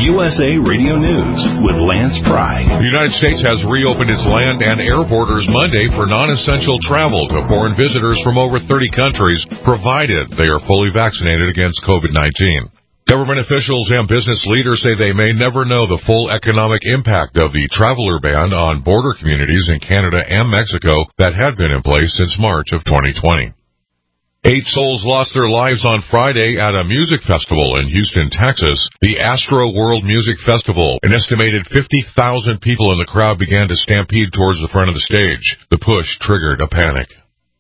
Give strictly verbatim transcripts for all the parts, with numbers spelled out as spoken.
U S A Radio News with Lance Pry. The United States has reopened its land and air borders Monday for non-essential travel to foreign visitors from over thirty countries, provided they are fully vaccinated against COVID nineteen. Government officials and business leaders say they may never know the full economic impact of the traveler ban on border communities in Canada and Mexico that had been in place since March of twenty twenty. Eight souls lost their lives on Friday at a music festival in Houston, Texas, the Astro World Music Festival. An estimated fifty thousand people in the crowd began to stampede towards the front of the stage. The push triggered a panic.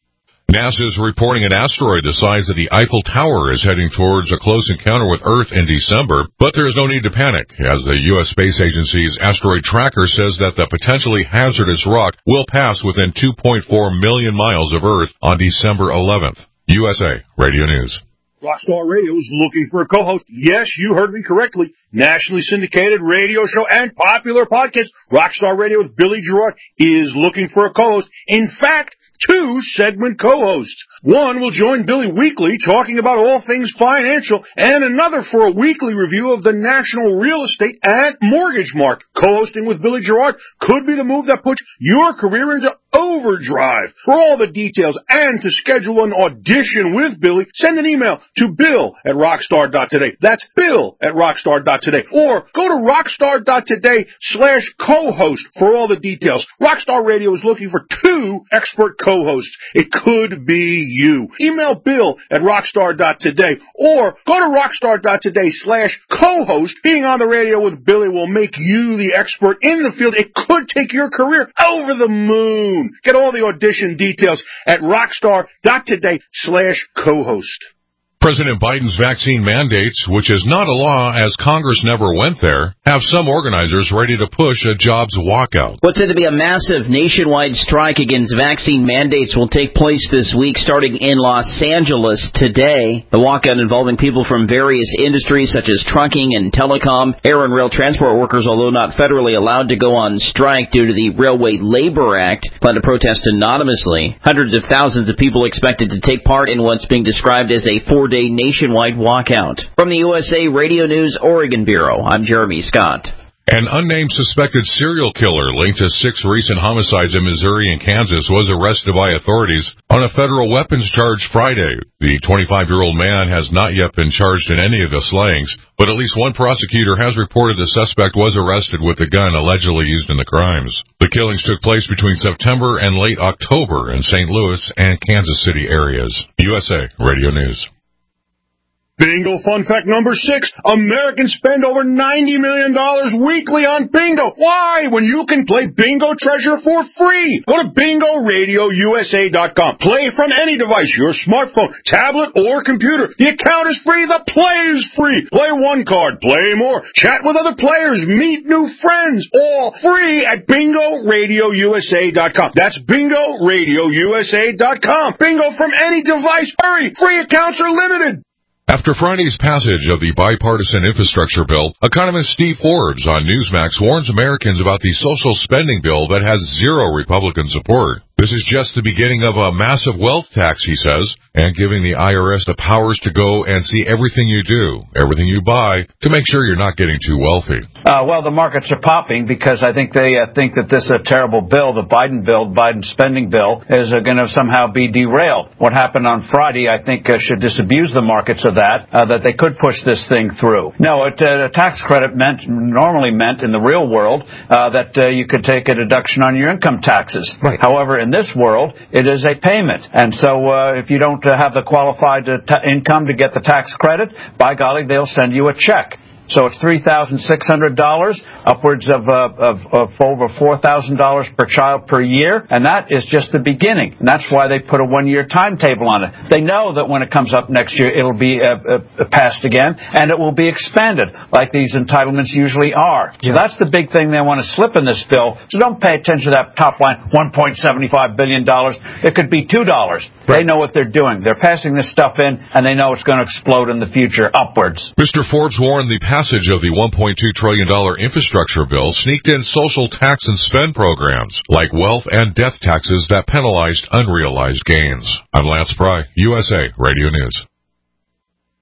NASA is reporting an asteroid the size of the Eiffel Tower is heading towards a close encounter with Earth in December, but there is no need to panic, as the U S Space Agency's asteroid tracker says that the potentially hazardous rock will pass within two point four million miles of Earth on December eleventh. U S A Radio News. Rockstar Radio is looking for a co-host. Yes, you heard me correctly. Nationally syndicated radio show and popular podcast, Rockstar Radio with Billy Gerard, is looking for a co-host. In fact, two segment co-hosts. One will join Billy weekly talking about all things financial, and another for a weekly review of the national real estate and mortgage market. Co-hosting with Billy Gerard could be the move that puts your career into overdrive. For all the details and to schedule an audition with Billy, send an email to bill at rockstar dot today. That's bill at rockstar dot today. Or go to rockstar dot today slash co-host for all the details. Rockstar Radio is looking for two expert co-hosts. It could be you. Email bill at rockstar dot today or go to rockstar dot today slash co-host. Being on the radio with Billy will make you the expert in the field. It could take your career over the moon. Get all the audition details at rockstar dot today slash co-host. President Biden's vaccine mandates, which is not a law as Congress never went there, have some organizers ready to push a jobs walkout. What's said to be a massive nationwide strike against vaccine mandates will take place this week, starting in Los Angeles today. The walkout involving people from various industries such as trucking and telecom. Air and rail transport workers, although not federally allowed to go on strike due to the Railway Labor Act, plan to protest anonymously. Hundreds of thousands of people expected to take part in what's being described as a four day nationwide walkout. From the U S A Radio News Oregon Bureau, I'm Jeremy Scott. An unnamed suspected serial killer linked to six recent homicides in Missouri and Kansas was arrested by authorities on a federal weapons charge Friday. The twenty-five-year-old man has not yet been charged in any of the slayings, but at least one prosecutor has reported the suspect was arrested with the gun allegedly used in the crimes. The killings took place between September and late October in Saint Louis and Kansas City areas. U S A Radio News. Bingo fun fact number six. Americans spend over ninety million dollars weekly on bingo. Why? When you can play Bingo Treasure for free. Go to bingo radio u s a dot com. Play from any device, your smartphone, tablet, or computer. The account is free. The play is free. Play one card. Play more. Chat with other players. Meet new friends. All free at bingo radio u s a dot com. That's bingo radio u s a dot com. Bingo from any device. Hurry. Free accounts are limited. After Friday's passage of the bipartisan infrastructure bill, economist Steve Forbes on Newsmax warns Americans about the social spending bill that has zero Republican support. This is just the beginning of a massive wealth tax, he says, and giving the I R S the powers to go and see everything you do, everything you buy, to make sure you're not getting too wealthy. Uh, well, the markets are popping because I think they uh, think that this is a terrible bill, the Biden bill, Biden spending bill, is uh, going to somehow be derailed. What happened on Friday, I think, uh, should disabuse the markets of that, uh, that they could push this thing through. No, it, uh, a tax credit meant normally meant in the real world uh, that uh, you could take a deduction on your income taxes. Right. However, in this world, it is a payment. And so uh, if you don't uh, have the qualified uh, t- income to get the tax credit, by golly, they'll send you a check. So it's three thousand six hundred dollars, upwards of, uh, of, of over four thousand dollars per child per year, and that is just the beginning. And that's why they put a one-year timetable on it. They know that when it comes up next year, it'll be uh, uh, passed again, and it will be expanded, like these entitlements usually are. Yeah. So that's the big thing they want to slip in this bill. So don't pay attention to that top line, one point seven five billion dollars. It could be two dollars. Right. They know what they're doing. They're passing this stuff in, and they know it's going to explode in the future upwards. Mister Forbes warned the passage of the one point two trillion dollars infrastructure bill sneaked in social tax and spend programs like wealth and death taxes that penalized unrealized gains. I'm Lance Pry, U S A Radio News.